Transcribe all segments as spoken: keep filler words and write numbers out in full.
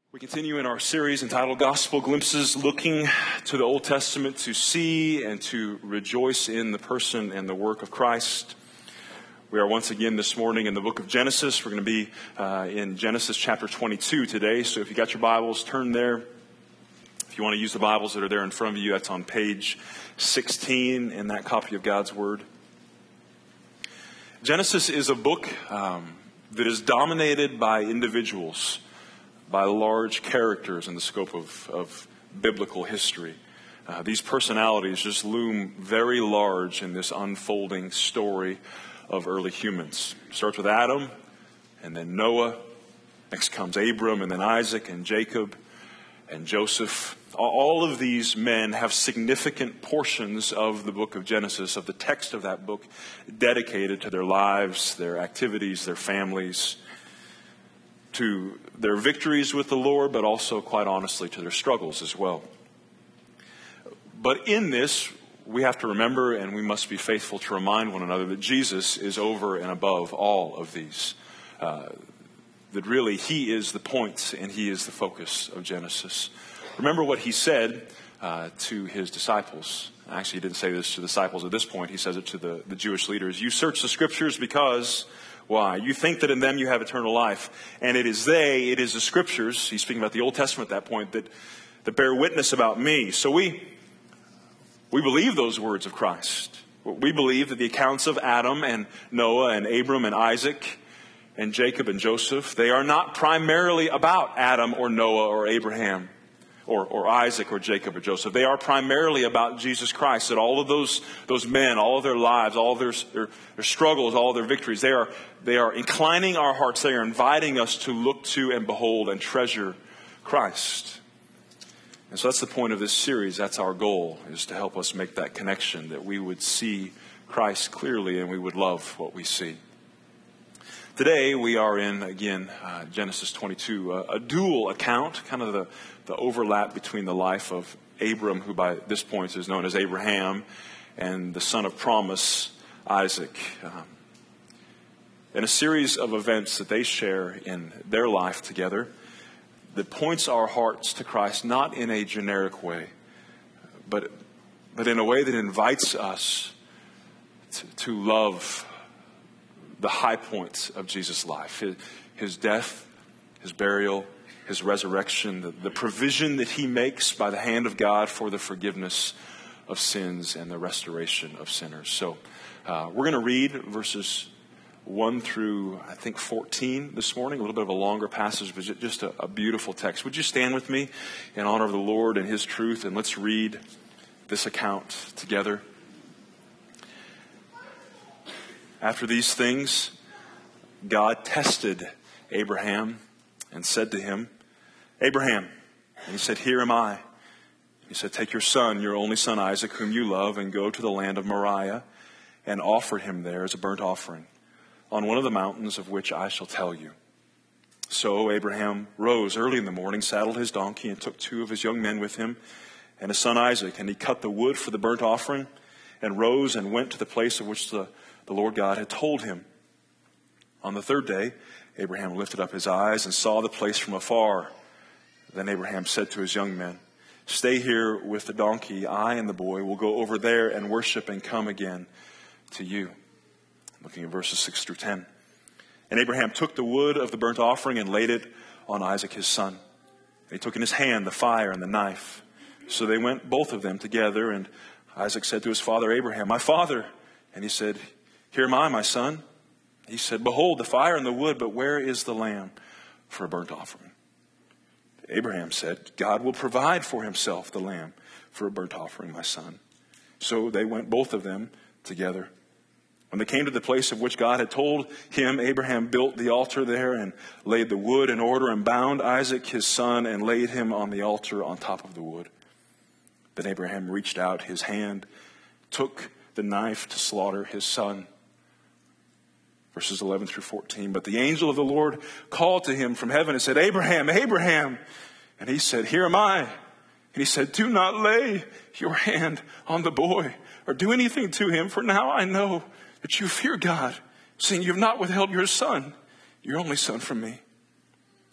We continue in our series entitled Gospel Glimpses, looking to the Old Testament to see and to rejoice in the person and the work of Christ. We are once again this morning in the book of Genesis. We're going to be uh, in Genesis chapter twenty-two today. So if you got your Bibles, turn there. If you want to use the Bibles that are there in front of you, that's on page sixteen in that copy of God's Word. Genesis is a book um, that is dominated by individuals, by large characters in the scope of, of biblical history. Uh, these personalities just loom very large in this unfolding story of early humans. It starts with Adam, and then Noah. Next comes Abram, and then Isaac, and Jacob, and Joseph. All of these men have significant portions of the book of Genesis, of the text of that book, dedicated to their lives, their activities, their families, to their victories with the Lord, but also, quite honestly, to their struggles as well. But in this, we have to remember, and we must be faithful to remind one another, that Jesus is over and above all of these. Uh, that really, He is the point, and He is the focus of Genesis. Remember what He said uh, to His disciples. Actually, He didn't say this to the disciples at this point. He says it to the, the Jewish leaders. You search the Scriptures because... Why? You think that in them you have eternal life. And it is they, it is the Scriptures, he's speaking about the Old Testament at that point, that, that bear witness about me. So we, we believe those words of Christ. We believe that the accounts of Adam and Noah and Abram and Isaac and Jacob and Joseph, they are not primarily about Adam or Noah or Abraham or, or Isaac or Jacob or Joseph. They are primarily about Jesus Christ. That all of those, those men, all of their lives, all of their, their, their struggles, all of their victories, they are, they are inclining our hearts. They are inviting us to look to and behold and treasure Christ. And so that's the point of this series. That's our goal, is to help us make that connection, that we would see Christ clearly and we would love what we see. Today we are in, again, uh, Genesis twenty-two, uh, a dual account, kind of the, the overlap between the life of Abram, who by this point is known as Abraham, and the son of promise, Isaac. Um, and a series of events that they share in their life together that points our hearts to Christ, not in a generic way, but, but in a way that invites us to, to love the high points of Jesus' life. His, his death, His burial, His resurrection, the, the provision that He makes by the hand of God for the forgiveness of sins and the restoration of sinners. So uh, we're going to read verses one through, I think, fourteen this morning. A little bit of a longer passage, but just a, a beautiful text. Would you stand with me in honor of the Lord and His truth, and let's read this account together. After these things, God tested Abraham and said to him, Abraham, and he said, Here am I. He said, Take your son, your only son Isaac, whom you love, and go to the land of Moriah, and offer him there as a burnt offering on one of the mountains of which I shall tell you. So Abraham rose early in the morning, saddled his donkey, and took two of his young men with him, and his son Isaac, and he cut the wood for the burnt offering, and rose and went to the place of which the The Lord God had told him. On the third day, Abraham lifted up his eyes and saw the place from afar. Then Abraham said to his young men, Stay here with the donkey. I and the boy will go over there and worship and come again to you. Looking at verses six through ten. And Abraham took the wood of the burnt offering and laid it on Isaac his son. And he took in his hand the fire and the knife. So they went both of them together, and Isaac said to his father Abraham, My father. And he said, Here am I, my son. He said, Behold, the fire and the wood, but where is the lamb for a burnt offering? Abraham said, God will provide for himself the lamb for a burnt offering, my son. So they went both of them together. When they came to the place of which God had told him, Abraham built the altar there and laid the wood in order and bound Isaac his son and laid him on the altar on top of the wood. Then Abraham reached out his hand, took the knife to slaughter his son. Verses eleven through fourteen. But the angel of the Lord called to him from heaven and said, Abraham, Abraham. And he said, Here am I. And he said, Do not lay your hand on the boy or do anything to him, for now I know that you fear God, seeing you have not withheld your son, your only son, from me.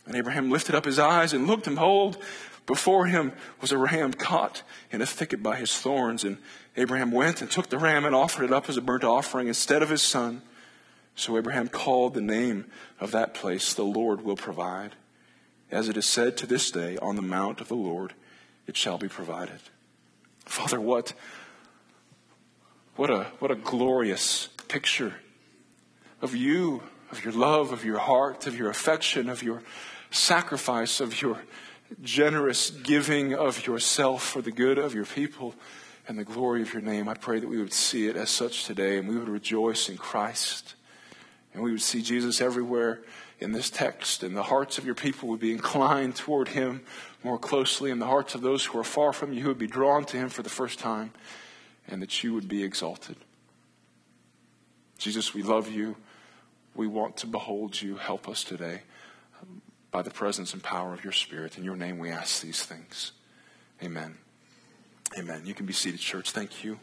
And Abraham lifted up his eyes and looked, and behold, before him was a ram caught in a thicket by his thorns. And Abraham went and took the ram and offered it up as a burnt offering instead of his son. So Abraham called the name of that place, The Lord Will Provide. As it is said to this day, on the mount of the Lord it shall be provided. Father, what, what a, what a glorious picture of you, of your love, of your heart, of your affection, of your sacrifice, of your generous giving of yourself for the good of your people and the glory of your name. I pray that we would see it as such today, and we would rejoice in Christ, and we would see Jesus everywhere in this text, and the hearts of your people would be inclined toward him more closely, and the hearts of those who are far from you would be drawn to him for the first time, and that you would be exalted. Jesus, we love you. We want to behold you. Help us today by the presence and power of your Spirit. In your name we ask these things. Amen. Amen. You can be seated, church. Thank you.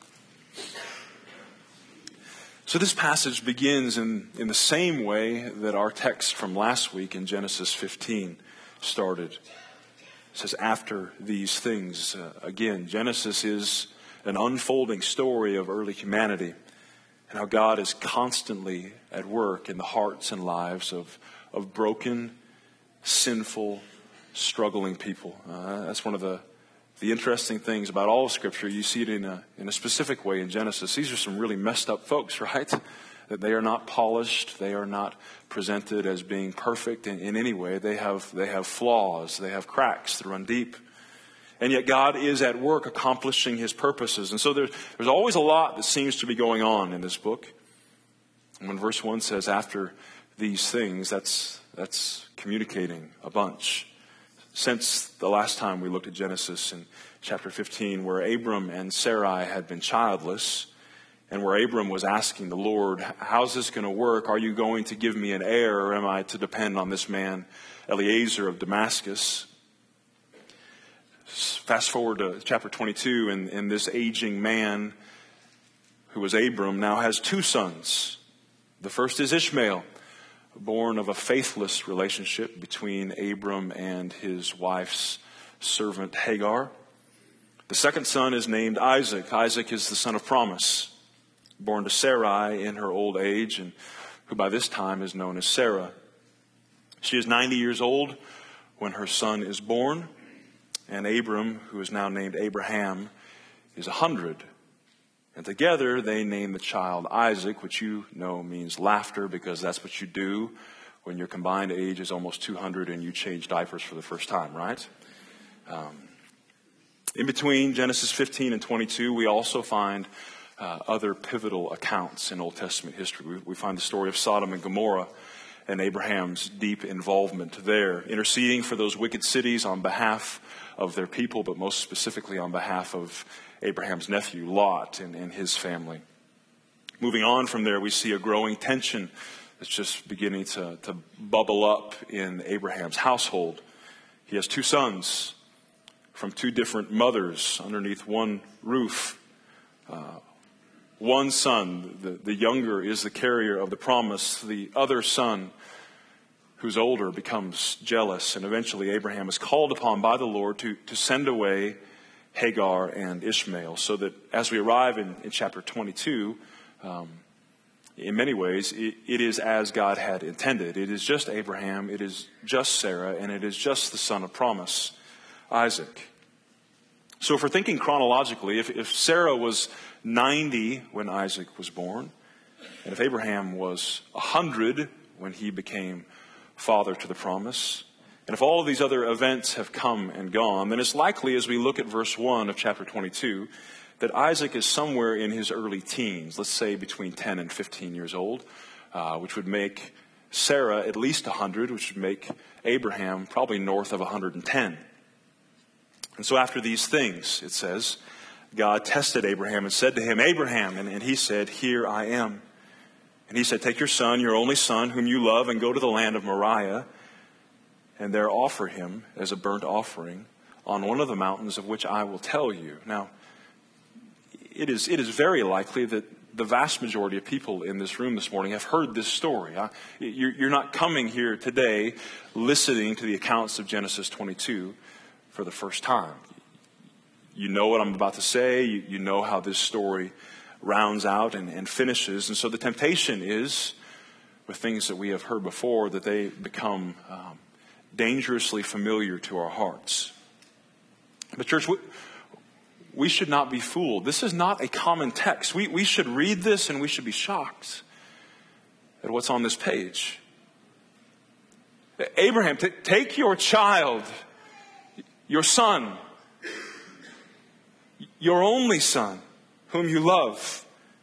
So this passage begins in, in the same way that our text from last week in Genesis fifteen started. It says, after these things. Uh, again, Genesis is an unfolding story of early humanity and how God is constantly at work in the hearts and lives of, of broken, sinful, struggling people. Uh, that's one of the, the interesting things about all of Scripture. You see it in a, in a specific way in Genesis. These are some really messed up folks, right? That they are not polished. They are not presented as being perfect in, in any way. They have, they have flaws. They have cracks that run deep. And yet God is at work accomplishing his purposes. And so there's, there's always a lot that seems to be going on in this book. And when verse one says, after these things, that's, that's communicating a bunch. Since the last time we looked at Genesis in chapter fifteen, where Abram and Sarai had been childless, and where Abram was asking the Lord, how's this going to work? Are you going to give me an heir, or am I to depend on this man, Eliezer of Damascus? Fast forward to chapter twenty-two, and, and this aging man, who was Abram, now has two sons. The first is Ishmael, born of a faithless relationship between Abram and his wife's servant Hagar. The second son is named Isaac. Isaac is the son of promise, born to Sarai in her old age, and who by this time is known as Sarah. She is ninety years old when her son is born, and Abram, who is now named Abraham, is a hundred. And together they name the child Isaac, which you know means laughter, because that's what you do when your combined age is almost two hundred and you change diapers for the first time, right? Um, in between Genesis fifteen and twenty-two, we also find uh, other pivotal accounts in Old Testament history. We, we find the story of Sodom and Gomorrah and Abraham's deep involvement there, interceding for those wicked cities on behalf of their people, but most specifically on behalf of Abraham's nephew, Lot, and, and his family. Moving on from there, we see a growing tension that's just beginning to, to bubble up in Abraham's household. He has two sons from two different mothers underneath one roof. Uh, one son, the, the younger, is the carrier of the promise. The other son, who's older, becomes jealous, and eventually Abraham is called upon by the Lord to, to send away Hagar and Ishmael, so that as we arrive in, in chapter twenty-two, um, in many ways, it, it is as God had intended. It is just Abraham, it is just Sarah, and it is just the son of promise, Isaac. So if we're thinking chronologically, if, if Sarah was ninety when Isaac was born, and if Abraham was one hundred when he became father to the promise, and if all of these other events have come and gone, then it's likely, as we look at verse one of chapter twenty-two, that Isaac is somewhere in his early teens, let's say between ten and fifteen years old, uh, which would make Sarah at least one hundred, which would make Abraham probably north of one hundred ten. And so after these things, it says, God tested Abraham and said to him, Abraham, and, and he said, here I am. And he said, take your son, your only son, whom you love, and go to the land of Moriah, and there offer him as a burnt offering on one of the mountains of which I will tell you. Now, it is, it is very likely that the vast majority of people in this room this morning have heard this story. You're not coming here today listening to the accounts of Genesis twenty-two for the first time. You know what I'm about to say. You know how this story rounds out and, and finishes. And so the temptation is, with things that we have heard before, that they become um, dangerously familiar to our hearts. But church, we, we should not be fooled. This is not a common text. We, we should read this and we should be shocked at what's on this page. Abraham, t- take your child, your son, your only son, whom you love.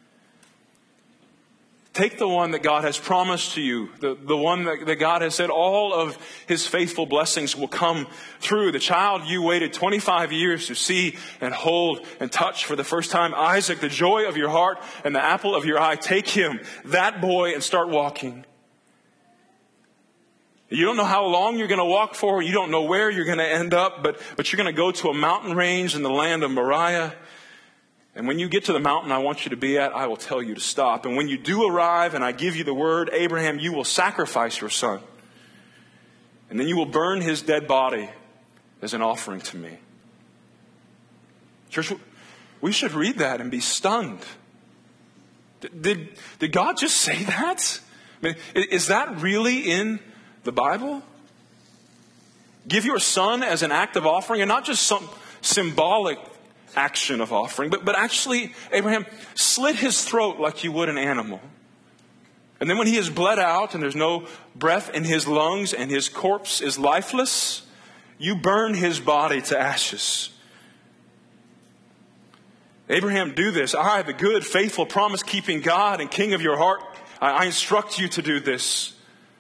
Take the one that God has promised to you, the, the one that, that God has said all of his faithful blessings will come through. The child you waited twenty-five years to see and hold and touch for the first time. Isaac, the joy of your heart and the apple of your eye. Take him, that boy, and start walking. You don't know how long you're going to walk for. You don't know where you're going to end up, but, but you're going to go to a mountain range in the land of Moriah. And when you get to the mountain I want you to be at, I will tell you to stop. And when you do arrive and I give you the word, Abraham, you will sacrifice your son. And then you will burn his dead body as an offering to me. Church, we should read that and be stunned. Did, did God just say that? I mean, is that really in the Bible? Give your son as an act of offering, and not just some symbolic action of offering, but, but actually, Abraham, slit his throat like you would an animal. And then when he is bled out and there's no breath in his lungs and his corpse is lifeless, you burn his body to ashes. Abraham, do this. I, the good, faithful, promise-keeping God and King of your heart, I, I instruct you to do this.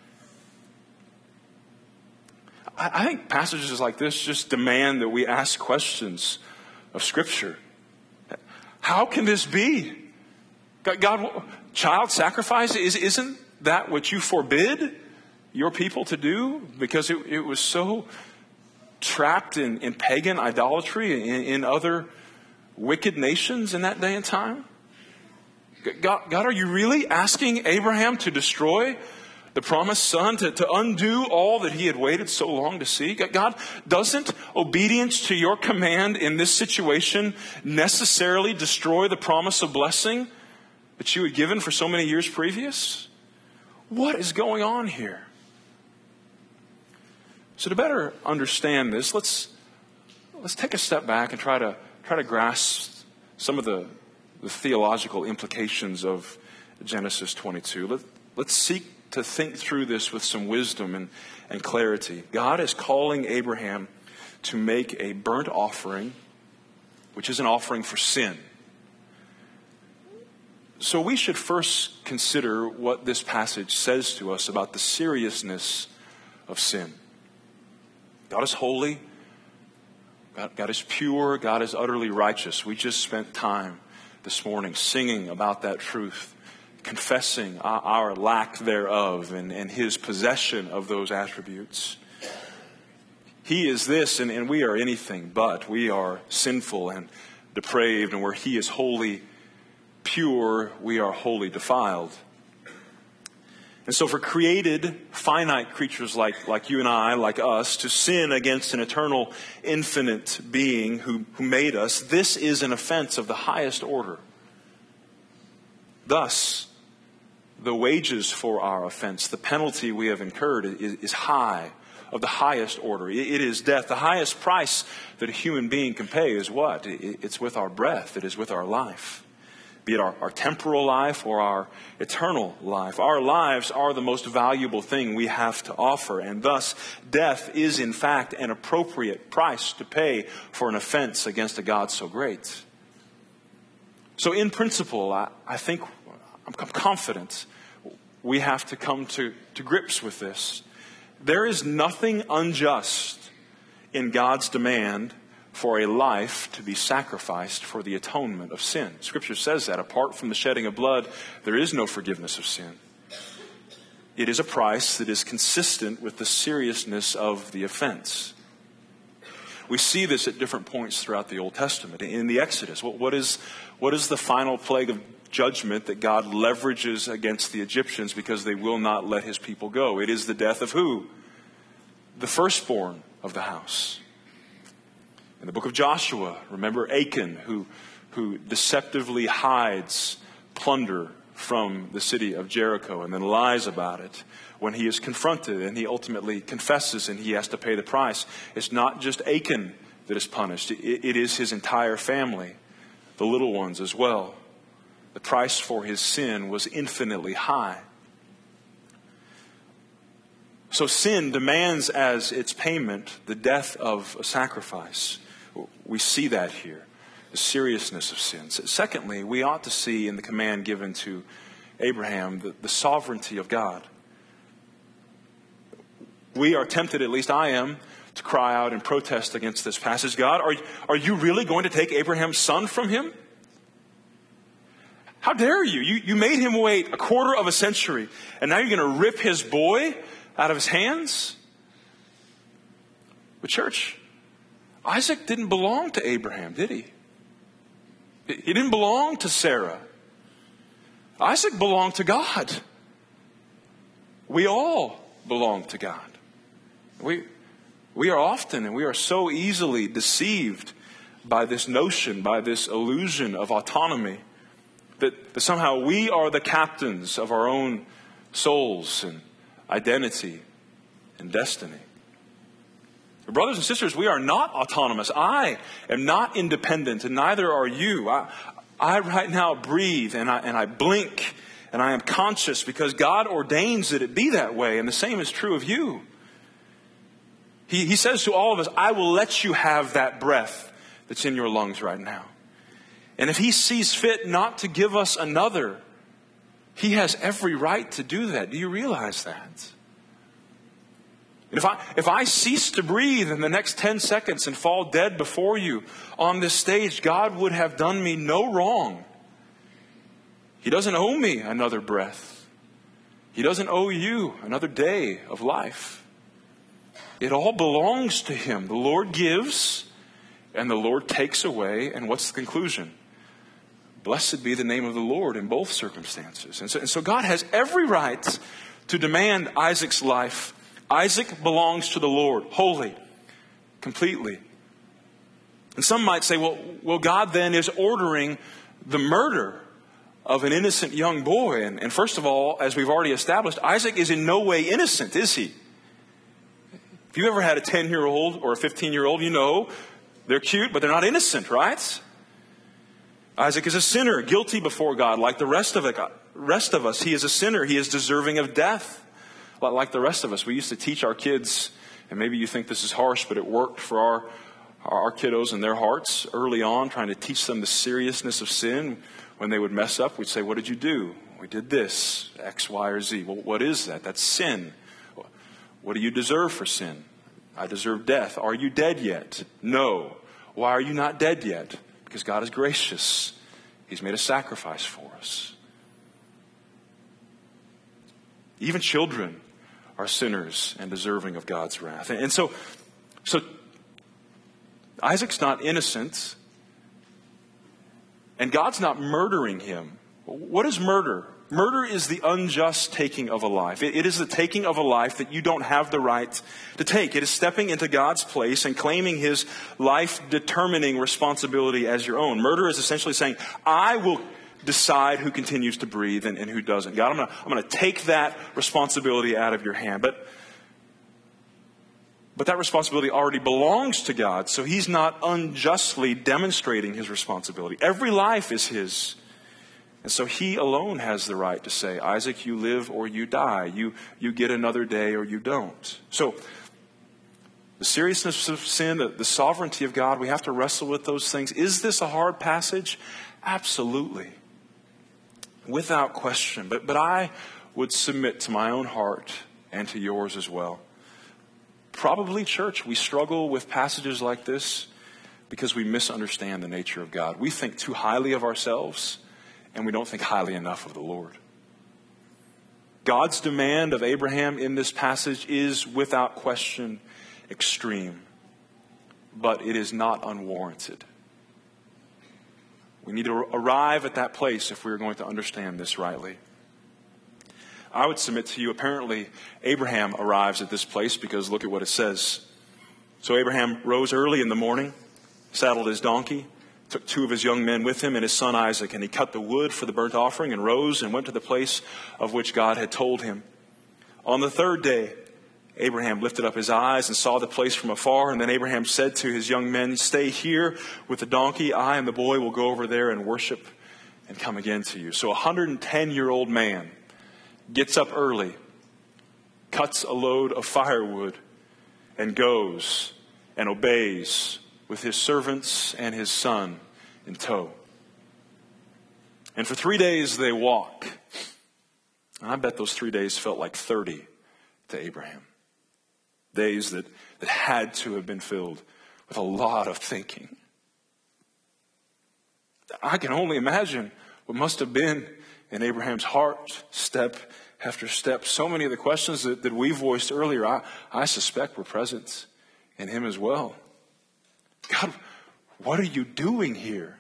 I, I think passages like this just demand that we ask questions of Scripture. How can this be? God, God, child sacrifice, is, isn't that what you forbid your people to do? Because it, it was so trapped in, in pagan idolatry in, in other wicked nations in that day and time. God, God, are you really asking Abraham to destroy the promised son, to, to undo all that he had waited so long to see? God, doesn't obedience to your command in this situation necessarily destroy the promise of blessing that you had given for so many years previous? What is going on here? So to better understand this, let's let's take a step back and try to try to grasp some of the, the theological implications of Genesis twenty-two. Let, let's seek to think through this with some wisdom and, and clarity. God is calling Abraham to make a burnt offering, which is an offering for sin. So we should first consider what this passage says to us about the seriousness of sin. God is holy. God, God is pure. God is utterly righteous. We just spent time this morning singing about that truth, confessing our, our lack thereof and, and his possession of those attributes. He is this and, and we are anything but. We are sinful and depraved, and where he is wholly pure, we are wholly defiled. And so for created, finite creatures like, like you and I, like us, to sin against an eternal, infinite being who, who made us, this is an offense of the highest order. Thus, the wages for our offense, the penalty we have incurred, is, is high, of the highest order. It, it is death. The highest price that a human being can pay is what? It, it's with our breath. It is with our life. Be it our, our temporal life or our eternal life. Our lives are the most valuable thing we have to offer. And thus, death is in fact an appropriate price to pay for an offense against a God so great. So in principle, I, I think, I'm confident we have to come to, to grips with this. There is nothing unjust in God's demand for a life to be sacrificed for the atonement of sin. Scripture says that apart from the shedding of blood, there is no forgiveness of sin. It is a price that is consistent with the seriousness of the offense. we see this at different points throughout the Old Testament. In the Exodus, what, what is what is the final plague of judgment that God leverages against the Egyptians because they will not let his people go? It is the death of who? The firstborn of the house. In the book of Joshua, remember Achan, who, who deceptively hides plunder from the city of Jericho and then lies about it when he is confronted and he ultimately confesses and he has to pay the price. It's not just Achan that is punished. It, it is his entire family, the little ones as well. The price for his sin was infinitely high. So sin demands as its payment the death of a sacrifice. We see that here, the seriousness of sin. Secondly, we ought to see in the command given to Abraham the, the sovereignty of God. We are tempted, at least I am, to cry out and protest against this passage. God, are, are you really going to take Abraham's son from him? How dare you? you? You made him wait a quarter of a century, and now you're going to rip his boy out of his hands? But church, Isaac didn't belong to Abraham, did he? He didn't belong to Sarah. Isaac belonged to God. We all belong to God. We, we are often and we are so easily deceived by this notion, by this illusion of autonomy, that, that somehow we are the captains of our own souls and identity and destiny. Brothers and sisters, we are not autonomous. I am not independent, and neither are you. I, I right now breathe and I, and I blink and I am conscious because God ordains that it be that way, and the same is true of you. He, he says to all of us, I will let you have that breath that's in your lungs right now. And if he sees fit not to give us another, he has every right to do that. Do you realize that? And if I, if I cease to breathe in the next ten seconds and fall dead before you on this stage, God would have done me no wrong. He doesn't owe me another breath. He doesn't owe you another day of life. It all belongs to him. The Lord gives and the Lord takes away. And what's the conclusion? Blessed be the name of the Lord in both circumstances. And so, and so God has every right to demand Isaac's life. Isaac belongs to the Lord, wholly, completely. And some might say, well, well, God then is ordering the murder of an innocent young boy. And, and first of all, as we've already established, Isaac is in no way innocent, is he? If you ever had a ten-year-old or a fifteen-year-old, you know they're cute, but they're not innocent, right? Isaac is a sinner, guilty before God, like the rest of it, rest of us. He is a sinner. He is deserving of death, like the rest of us. We used to teach our kids, and maybe you think this is harsh, but it worked for our our kiddos and their hearts early on, trying to teach them the seriousness of sin. When they would mess up, we'd say, what did you do? We did this, X, Y, or Z. Well, what is that? That's sin. What do you deserve for sin? I deserve death. Are you dead yet? No. Why are you not dead yet? Because God is gracious. He's made a sacrifice for us. Even children are sinners and deserving of God's wrath. And so, so Isaac's not innocent, and God's not murdering him. What is murder? Murder is the unjust taking of a life. It, it is the taking of a life that you don't have the right to take. It is stepping into God's place and claiming his life-determining responsibility as your own. Murder is essentially saying, I will decide who continues to breathe and, and who doesn't. God, I'm going to I'm going to take that responsibility out of your hand. But, but that responsibility already belongs to God, so he's not unjustly demonstrating his responsibility. Every life is his. And so he alone has the right to say, Isaac, you live or you die. You, you get another day or you don't. So the seriousness of sin, the, the sovereignty of God, we have to wrestle with those things. Is this a hard passage? Absolutely. Without question. But, but I would submit to my own heart and to yours as well. Probably, church, we struggle with passages like this because we misunderstand the nature of God. We think too highly of ourselves, and we don't think highly enough of the Lord. God's demand of Abraham in this passage is, without question, extreme. but it is not unwarranted. We need to arrive at that place if we're going to understand this rightly. I would submit to you, apparently, Abraham arrives at this place because look at what it says. So Abraham rose early in the morning, saddled his donkey, took two of his young men with him and his son Isaac, and he cut the wood for the burnt offering and rose and went to the place of which God had told him. On the third day, Abraham lifted up his eyes and saw the place from afar, and then Abraham said to his young men, "Stay here with the donkey. I and the boy will go over there and worship and come again to you." So a one hundred ten-year-old man gets up early, cuts a load of firewood, and goes and obeys with his servants and his son in tow. And for three days they walk. And I bet those three days felt like thirty to Abraham. Days that, that had to have been filled with a lot of thinking. I can only imagine what must have been in Abraham's heart, step after step. So many of the questions that, that we voiced earlier, I, I suspect were present in him as well. God, what are you doing here?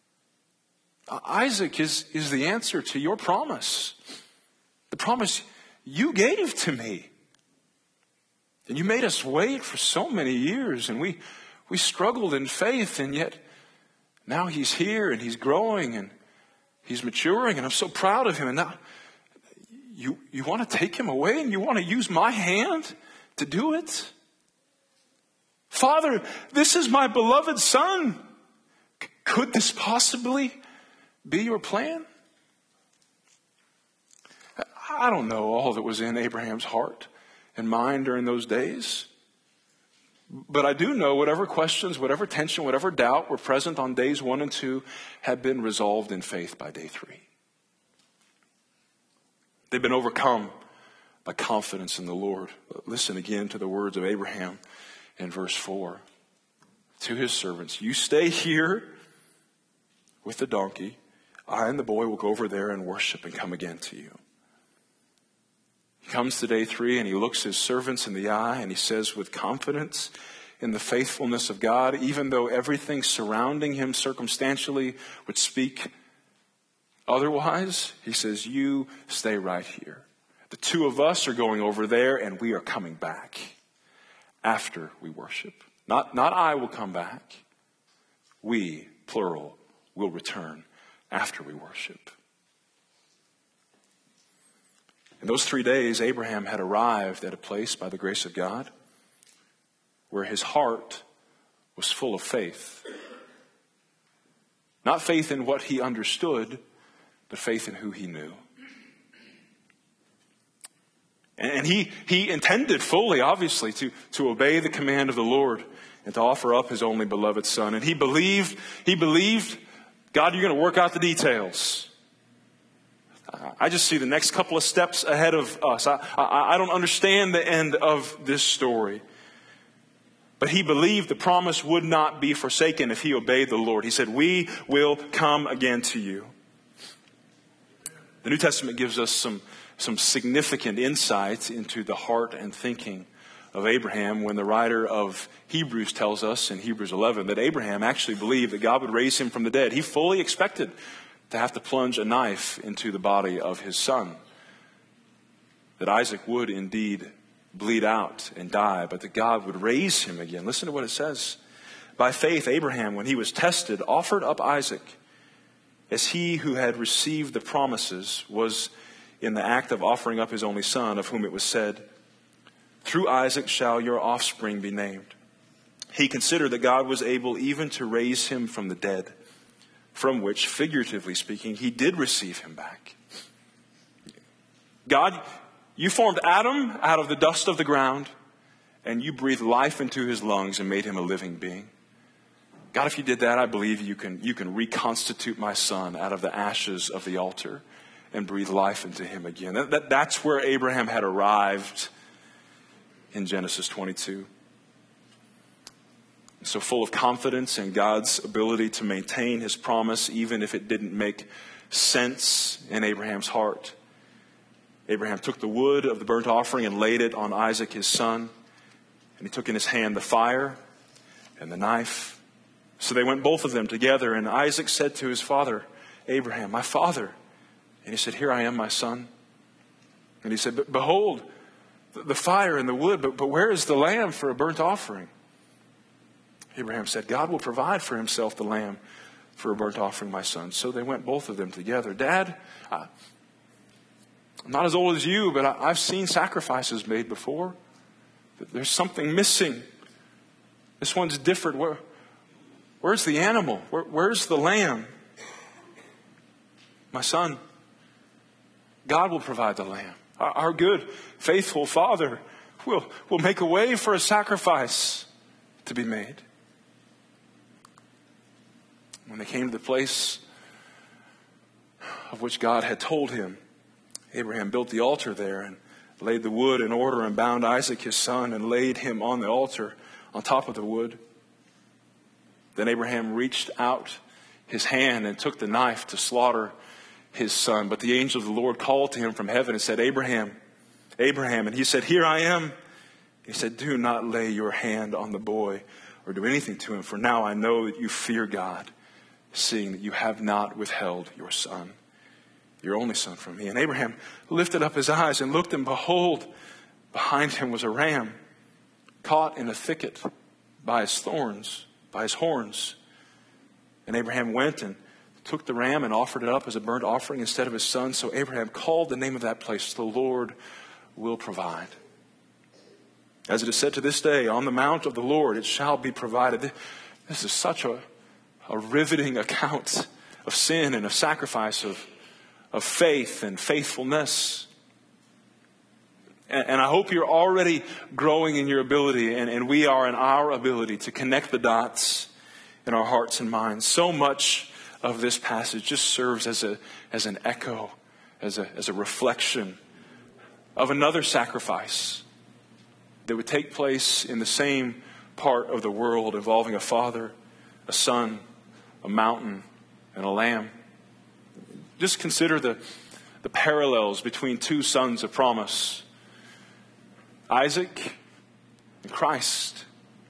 Isaac is, is the answer to your promise. The promise you gave to me. And you made us wait for so many years, and we, we struggled in faith, and yet now he's here, and he's growing, and he's maturing, and I'm so proud of him. And now you, you want to take him away, and you want to use my hand to do it? Father, this is my beloved son. C- could this possibly be your plan? I don't know all that was in Abraham's heart and mind during those days. But I do know whatever questions, whatever tension, whatever doubt were present on days one and two have been resolved in faith by day three. They've been overcome by confidence in the Lord. Listen again to the words of Abraham in verse four. To his servants, "You stay here with the donkey. I and the boy will go over there and worship and come again to you." He comes to day three and he looks his servants in the eye and he says with confidence in the faithfulness of God, even though everything surrounding him circumstantially would speak otherwise, he says, "You stay right here. The two of us are going over there and we are coming back after we worship. Not, not I will come back. We, plural, will return after we worship." In those three days, Abraham had arrived at a place by the grace of God where his heart was full of faith. Not faith in what he understood, but faith in who he knew. And he, he intended fully, obviously, to, to obey the command of the Lord and to offer up his only beloved son. And he believed, he believed, God, you're going to work out the details. I just see the next couple of steps ahead of us. I, I, I don't understand the end of this story. But he believed the promise would not be forsaken if he obeyed the Lord. He said, "We will come again to you." The New Testament gives us some, some significant insights into the heart and thinking of Abraham when the writer of Hebrews tells us in Hebrews eleven that Abraham actually believed that God would raise him from the dead. He fully expected to have to plunge a knife into the body of his son, that Isaac would indeed bleed out and die, but that God would raise him again. Listen to what it says. By faith, Abraham, when he was tested, offered up Isaac, as he who had received the promises was in the act of offering up his only son, of whom it was said, "Through Isaac shall your offspring be named." He considered that God was able even to raise him from the dead, from which, figuratively speaking, he did receive him back. God, you formed Adam out of the dust of the ground, and you breathed life into his lungs and made him a living being. God, if you did that, I believe you can, you can reconstitute my son out of the ashes of the altar and breathe life into him again. That, that, that's where Abraham had arrived in Genesis twenty-two. So full of confidence in God's ability to maintain his promise, even if it didn't make sense in Abraham's heart. Abraham took the wood of the burnt offering and laid it on Isaac, his son. And he took in his hand the fire and the knife. So they went both of them together, and Isaac said to his father, Abraham, my father. And he said, here I am, my son. And he said, behold, the fire and the wood, but, but where is the lamb for a burnt offering? Abraham said, God will provide for himself the lamb for a burnt offering, my son. So they went both of them together. Dad, I, I'm not as old as you, but I, I've seen sacrifices made before. There's something missing. This one's different. Where, where's the animal? Where, where's the lamb? My son, God will provide the lamb. Our, our good, faithful Father will, will make a way for a sacrifice to be made. When they came to the place of which God had told him, Abraham built the altar there and laid the wood in order and bound Isaac his son and laid him on the altar on top of the wood. Then Abraham reached out his hand and took the knife to slaughter his son. But the angel of the Lord called to him from heaven and said, Abraham, Abraham. And he said, here I am. He said, do not lay your hand on the boy or do anything to him, for now I know that you fear God, seeing that you have not withheld your son, your only son, from me. And Abraham lifted up his eyes and looked, and behold, behind him was a ram caught in a thicket by his thorns, by his horns. And Abraham went and took the ram and offered it up as a burnt offering instead of his son. So Abraham called the name of that place, the Lord will provide. As it is said to this day, on the mount of the Lord it shall be provided. This is such a, a riveting account of sin and of sacrifice, of, of faith and faithfulness. And, and I hope you're already growing in your ability, and, and we are in our ability to connect the dots in our hearts and minds. So much of this passage just serves as a as an echo, as a as a reflection of another sacrifice that would take place in the same part of the world, involving a father, a son, a mountain, and a lamb. Just consider the, the parallels between two sons of promise, Isaac and Christ.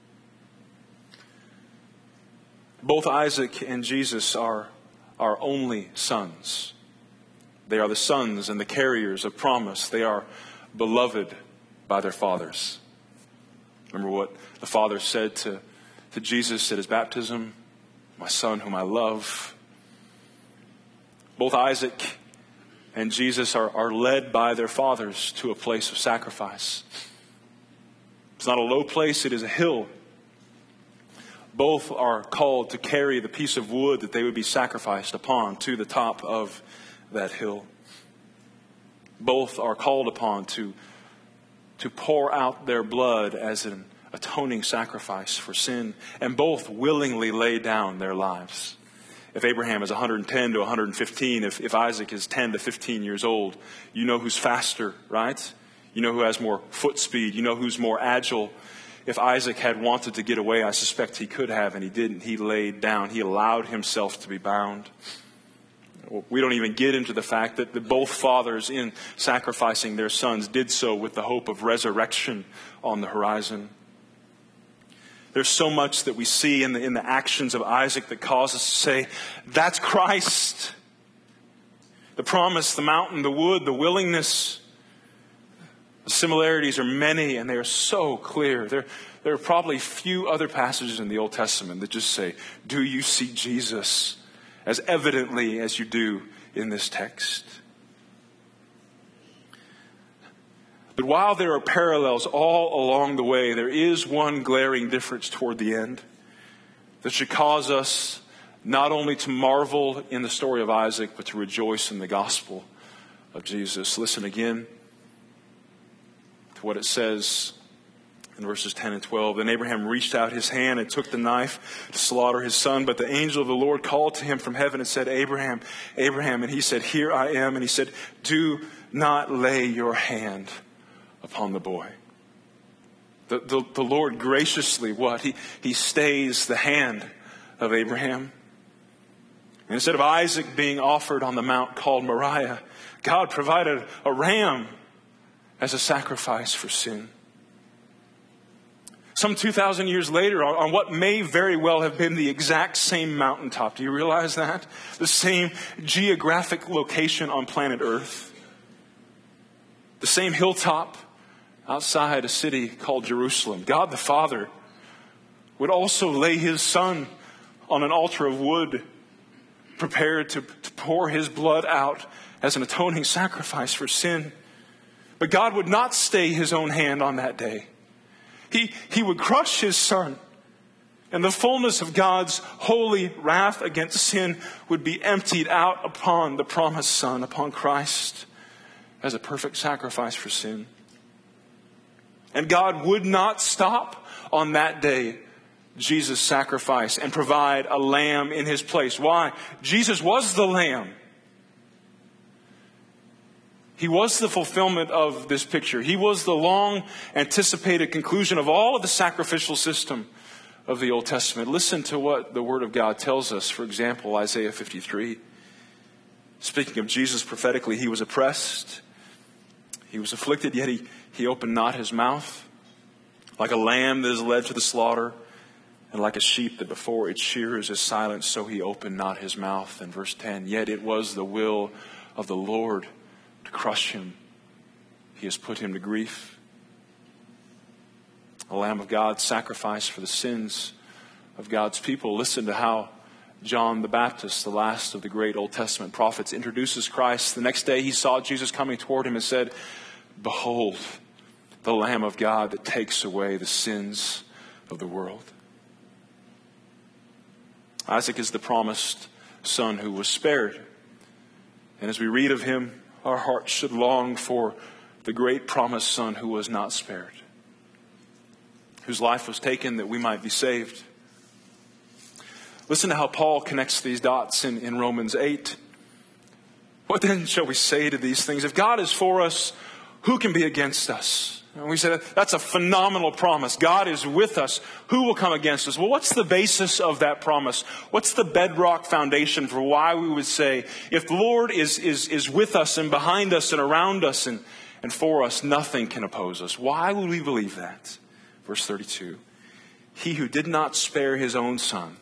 Both Isaac and Jesus are our only sons. They are the sons and the carriers of promise. They are beloved by their fathers. Remember what the Father said to, to Jesus at his baptism? My son whom I love. Both Isaac and Jesus are, are led by their fathers to a place of sacrifice. It's not a low place, it is a hill. Both are called to carry the piece of wood that they would be sacrificed upon to the top of that hill. Both are called upon to, to pour out their blood as an atoning sacrifice for sin, and both willingly lay down their lives. If Abraham is one hundred ten to one hundred fifteen, if, if Isaac is ten to fifteen years old, you know who's faster, right? You know who has more foot speed. You know who's more agile. If Isaac had wanted to get away, I suspect he could have, and he didn't. He laid down. He allowed himself to be bound. We don't even get into the fact that the, both fathers, in sacrificing their sons, did so with the hope of resurrection on the horizon. There's so much that we see in the, in the actions of Isaac that cause us to say, that's Christ. The promise, the mountain, the wood, the willingness. The similarities are many, and they are so clear. There, there are probably few other passages in the Old Testament that just say, do you see Jesus as evidently as you do in this text? But while there are parallels all along the way, there is one glaring difference toward the end that should cause us not only to marvel in the story of Isaac, but to rejoice in the gospel of Jesus. Listen again to what it says in verses ten and twelve. Then Abraham reached out his hand and took the knife to slaughter his son. But the angel of the Lord called to him from heaven and said, Abraham, Abraham. And he said, here I am. And he said, do not lay your hand upon the boy. The, the, the Lord graciously, what? He, he stays the hand of Abraham. And instead of Isaac being offered on the mount called Moriah, God provided a ram as a sacrifice for sin. Some two thousand years later, on, on what may very well have been the exact same mountaintop. Do you realize that? The same geographic location on planet Earth. The same hilltop outside a city called Jerusalem. God the Father would also lay his Son on an altar of wood, prepared to, to pour his blood out as an atoning sacrifice for sin. But God would not stay his own hand on that day. He, he would crush his Son, and the fullness of God's holy wrath against sin would be emptied out upon the promised Son, upon Christ, as a perfect sacrifice for sin. And God would not stop on that day Jesus' sacrifice and provide a lamb in his place. Why? Jesus was the lamb. He was the fulfillment of this picture. He was the long anticipated conclusion of all of the sacrificial system of the Old Testament. Listen to what the Word of God tells us. For example, Isaiah fifty-three. Speaking of Jesus prophetically, he was oppressed. He was afflicted, yet he, he opened not his mouth. Like a lamb that is led to the slaughter, and like a sheep that before its shearers is silent, so he opened not his mouth. And verse ten, yet it was the will of the Lord to crush him. He has put him to grief. A Lamb of God sacrificed for the sins of God's people. Listen to how John the Baptist, the last of the great Old Testament prophets, introduces Christ. The next day he saw Jesus coming toward him and said, behold, the Lamb of God that takes away the sins of the world. Isaac is the promised son who was spared. And as we read of him, our hearts should long for the great promised son who was not spared, whose life was taken that we might be saved. Listen to how Paul connects these dots in, in Romans eight. What then shall we say to these things? If God is for us, who can be against us? And we said, that's a phenomenal promise. God is with us. Who will come against us? Well, what's the basis of that promise? What's the bedrock foundation for why we would say, if the Lord is, is, is with us and behind us and around us and, and for us, nothing can oppose us? Why would we believe that? Verse thirty-two, he who did not spare his own son,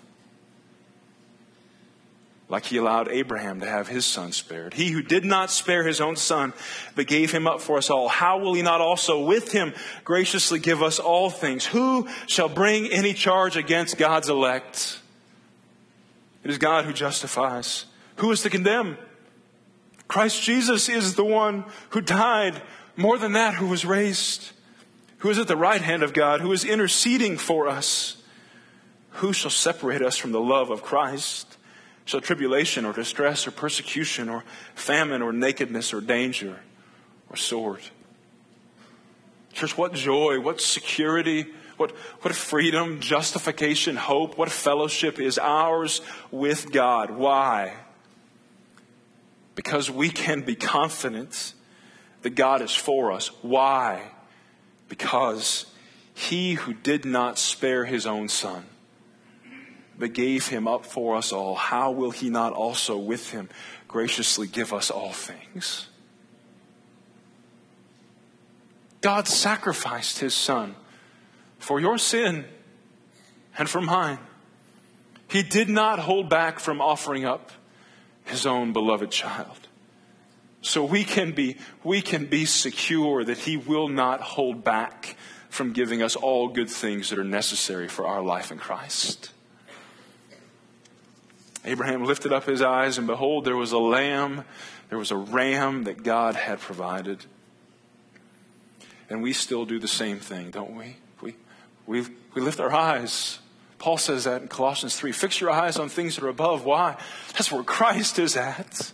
like he allowed Abraham to have his son spared. He who did not spare his own son, but gave him up for us all, how will he not also with him graciously give us all things? Who shall bring any charge against God's elect? It is God who justifies. Who is to condemn? Christ Jesus is the one who died. More than that, who was raised. Who is at the right hand of God, who is interceding for us. Who shall separate us from the love of Christ? Shall tribulation or distress or persecution or famine or nakedness or danger or sword? Church, what joy, what security, what, what freedom, justification, hope, what fellowship is ours with God. Why? Because we can be confident that God is for us. Why? Because he who did not spare his own son, but gave him up for us all, how will he not also with him graciously give us all things? God sacrificed his son for your sin and for mine. He did not hold back from offering up his own beloved child. So we can be, we can be secure that he will not hold back from giving us all good things that are necessary for our life in Christ. Abraham lifted up his eyes, and behold, there was a lamb, there was a ram that God had provided. And we still do the same thing, don't we? We, we, we lift our eyes. Paul says that in Colossians three. Fix your eyes on things that are above. Why? That's where Christ is at.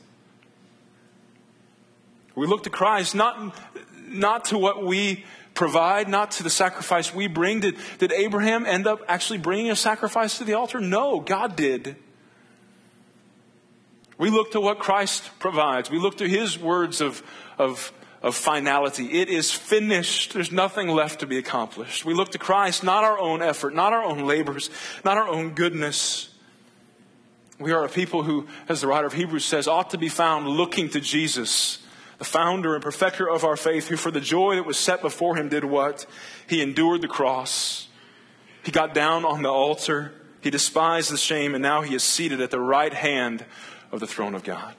We look to Christ, not, not to what we provide, not to the sacrifice we bring. Did, did Abraham end up actually bringing a sacrifice to the altar? No, God did. We look to what Christ provides. We look to his words of, of, of finality. It is finished. There's nothing left to be accomplished. We look to Christ, not our own effort, not our own labors, not our own goodness. We are a people who, as the writer of Hebrews says, ought to be found looking to Jesus, the founder and perfecter of our faith, who for the joy that was set before him did what? He endured the cross, He got down on the altar. He despised the shame, and now he is seated at the right hand of the throne of God.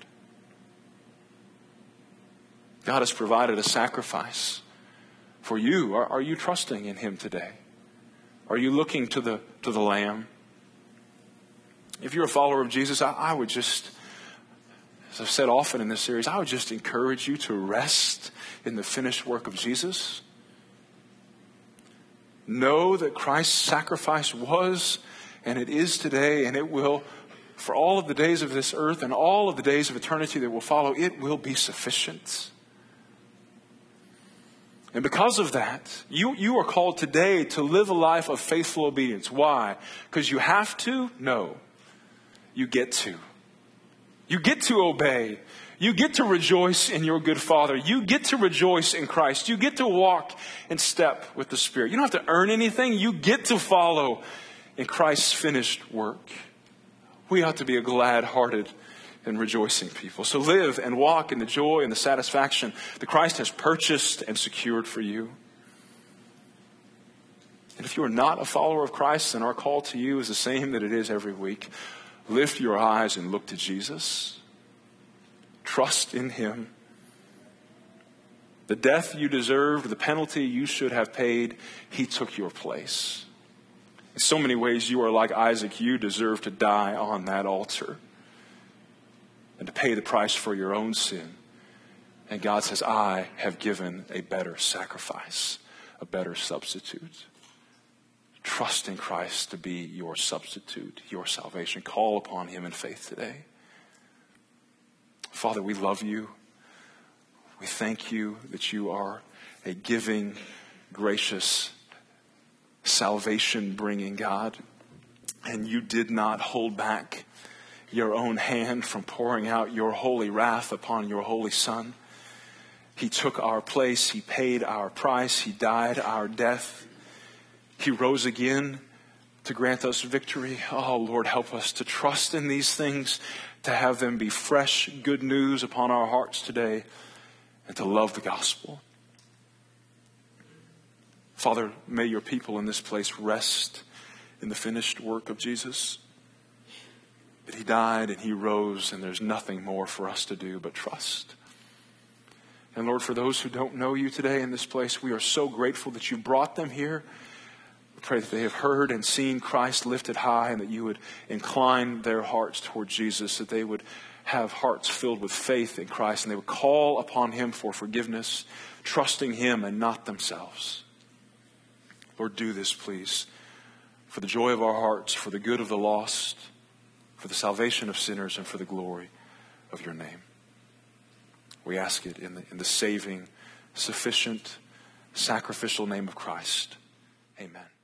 God has provided a sacrifice for you. Are, are you trusting in him today? Are you looking to the to the Lamb? If you're a follower of Jesus, I, I would just, as I've said often in this series, I would just encourage you to rest in the finished work of Jesus. Know that Christ's sacrifice was, and it is today, and it will, for all of the days of this earth and all of the days of eternity that will follow, it will be sufficient. And because of that, you, you are called today to live a life of faithful obedience. Why? Because you have to? No. You get to. You get to obey. You get to rejoice in your good Father. You get to rejoice in Christ. You get to walk in step with the Spirit. You don't have to earn anything. You get to follow in Christ's finished work. We ought to be a glad-hearted and rejoicing people. So live and walk in the joy and the satisfaction that Christ has purchased and secured for you. And if you are not a follower of Christ, then our call to you is the same that it is every week. Lift your eyes and look to Jesus. Trust in him. The death you deserved, the penalty you should have paid, he took your place. In so many ways, you are like Isaac. You deserve to die on that altar and to pay the price for your own sin. And God says, I have given a better sacrifice, a better substitute. Trust in Christ to be your substitute, your salvation. Call upon him in faith today. Father, we love you. We thank you that you are a giving, gracious, salvation-bringing God. And you did not hold back your own hand from pouring out your holy wrath upon your holy Son. He took our place. He paid our price. He died our death. He rose again to grant us victory. Oh, Lord, help us to trust in these things, to have them be fresh, good news upon our hearts today, and to love the gospel. Father, may your people in this place rest in the finished work of Jesus. That he died and he rose, and there's nothing more for us to do but trust. And Lord, for those who don't know you today in this place, we are so grateful that you brought them here. We pray that they have heard and seen Christ lifted high, and that you would incline their hearts toward Jesus, that they would have hearts filled with faith in Christ, and they would call upon him for forgiveness, trusting him and not themselves. Lord, do this, please, for the joy of our hearts, for the good of the lost, for the salvation of sinners, and for the glory of your name. We ask it in the, in the saving, sufficient, sacrificial name of Christ. Amen.